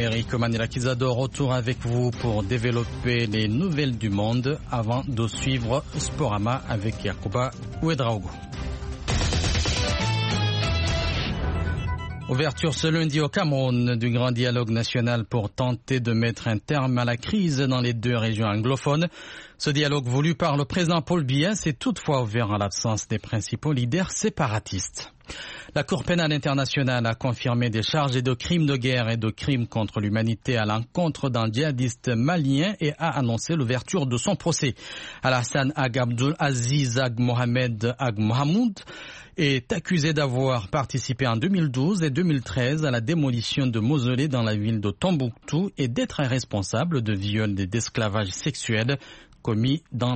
Eric Manila-Kizado, retour avec vous pour développer les nouvelles du monde avant de suivre Sporama avec Yacouba Ouedraogo. Ouverture ce lundi au Cameroun du grand dialogue national pour tenter de mettre un terme à la crise dans les deux régions anglophones. Ce dialogue voulu par le président Paul Biya s'est toutefois ouvert en l'absence des principaux leaders séparatistes. La Cour pénale internationale a confirmé des charges de crimes de guerre et de crimes contre l'humanité à l'encontre d'un djihadiste malien et a annoncé l'ouverture de son procès. Alassane Ag Abdul Aziz Ag Mohamed Ag Mohamoud est accusé d'avoir participé en 2012 et 2013 à la démolition de mausolées dans la ville de Tombouctou et d'être responsable de viols et d'esclavage sexuel commis dans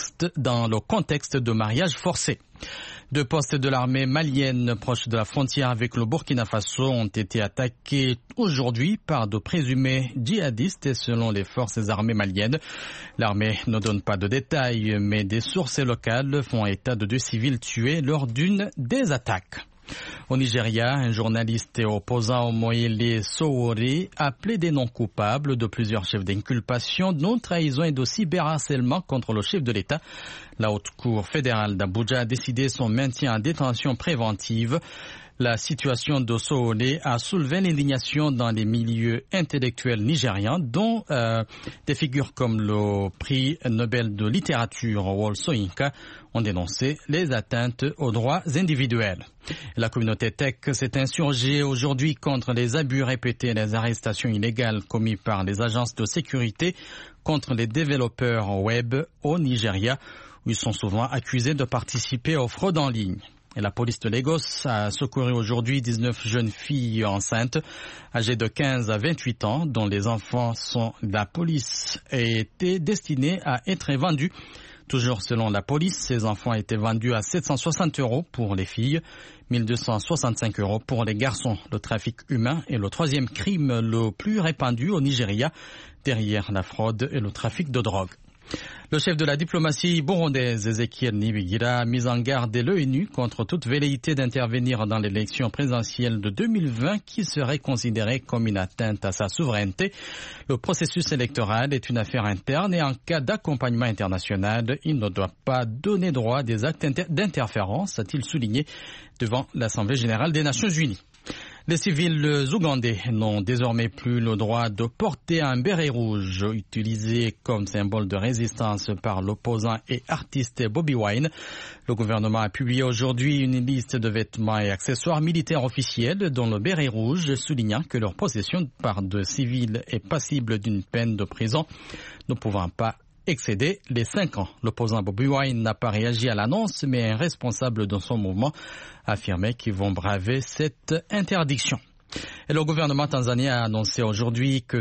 le contexte de mariage forcé. Deux postes de l'armée malienne proches de la frontière avec le Burkina Faso ont été attaqués aujourd'hui par de présumés djihadistes selon les forces armées maliennes. L'armée ne donne pas de détails, mais des sources locales font état de 2 civils tués lors d'une des attaques. Au Nigeria, un journaliste et opposant Omoyele Sowore a plaidé non coupable de plusieurs chefs d'inculpation, dont trahison et de cyberharcèlement contre le chef de l'État. La Haute Cour fédérale d'Abuja a décidé son maintien en détention préventive. La situation de Sowore a soulevé l'indignation dans les milieux intellectuels nigérians, dont des figures comme le prix Nobel de littérature Wole Soyinka ont dénoncé les atteintes aux droits individuels. La communauté tech s'est insurgée aujourd'hui contre les abus répétés et les arrestations illégales commis par les agences de sécurité contre les développeurs web au Nigeria, où ils sont souvent accusés de participer aux fraudes en ligne. Et la police de Lagos a secouru aujourd'hui 19 jeunes filles enceintes âgées de 15 à 28 ans dont les enfants sont la police et étaient destinés à être vendus. Toujours selon la police, ces enfants étaient vendus à 760 € pour les filles, 1265 € pour les garçons. Le trafic humain est le troisième crime le plus répandu au Nigeria, derrière la fraude et le trafic de drogue. Le chef de la diplomatie burundaise, Ezekiel Nibigira, a mis en garde l'ONU contre toute velléité d'intervenir dans l'élection présidentielle de 2020 qui serait considérée comme une atteinte à sa souveraineté. Le processus électoral est une affaire interne et en cas d'accompagnement international, il ne doit pas donner droit à des actes d'interférence, a-t-il souligné devant l'Assemblée générale des Nations unies. Les civils ougandais n'ont désormais plus le droit de porter un béret rouge utilisé comme symbole de résistance par l'opposant et artiste Bobi Wine. Le gouvernement a publié aujourd'hui une liste de vêtements et accessoires militaires officiels dont le béret rouge, soulignant que leur possession par de civils est passible d'une peine de prison, ne pouvant pas excéder les 5 ans. L'opposant Bobi Wine n'a pas réagi à l'annonce, mais un responsable de son mouvement affirmait qu'ils vont braver cette interdiction. Et le gouvernement tanzanien a annoncé aujourd'hui que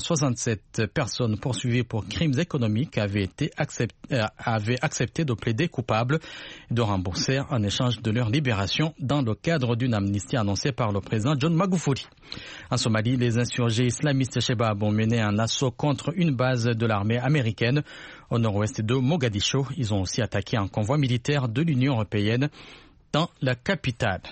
467 personnes poursuivies pour crimes économiques avaient accepté de plaider coupables et de rembourser en échange de leur libération dans le cadre d'une amnistie annoncée par le président John Magufuli. En Somalie, les insurgés islamistes Shebab ont mené un assaut contre une base de l'armée américaine au nord-ouest de Mogadiscio. Ils ont aussi attaqué un convoi militaire de l'Union européenne dans la capitale.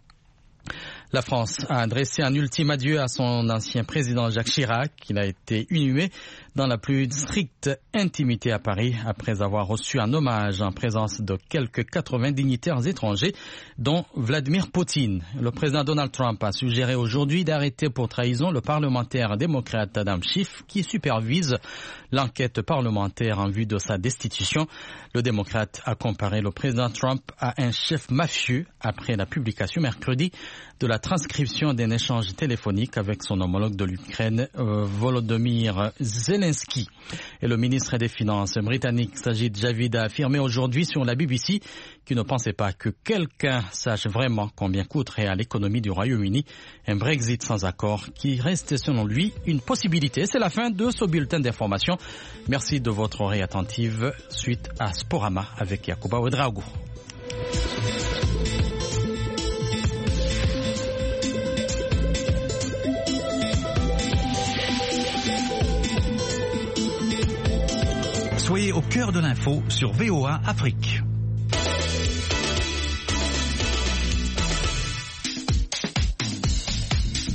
La France a adressé un ultime adieu à son ancien président Jacques Chirac. Il a été inhumé dans la plus stricte intimité à Paris après avoir reçu un hommage en présence de quelques 80 dignitaires étrangers, dont Vladimir Poutine. Le président Donald Trump a suggéré aujourd'hui d'arrêter pour trahison le parlementaire démocrate Adam Schiff qui supervise l'enquête parlementaire en vue de sa destitution. Le démocrate a comparé le président Trump à un chef mafieux après la publication mercredi de la transcription d'un échange téléphonique avec son homologue de l'Ukraine, Volodymyr Zelensky. Et le ministre des Finances britannique Sajid Javid a affirmé aujourd'hui sur la BBC qu'il ne pensait pas que quelqu'un sache vraiment combien coûterait à l'économie du Royaume-Uni un Brexit sans accord qui reste selon lui une possibilité. C'est la fin de ce bulletin d'information. Merci de votre oreille attentive. Suite à Sporama avec Yacouba Ouedraogo. Soyez au cœur de l'info sur VOA Afrique.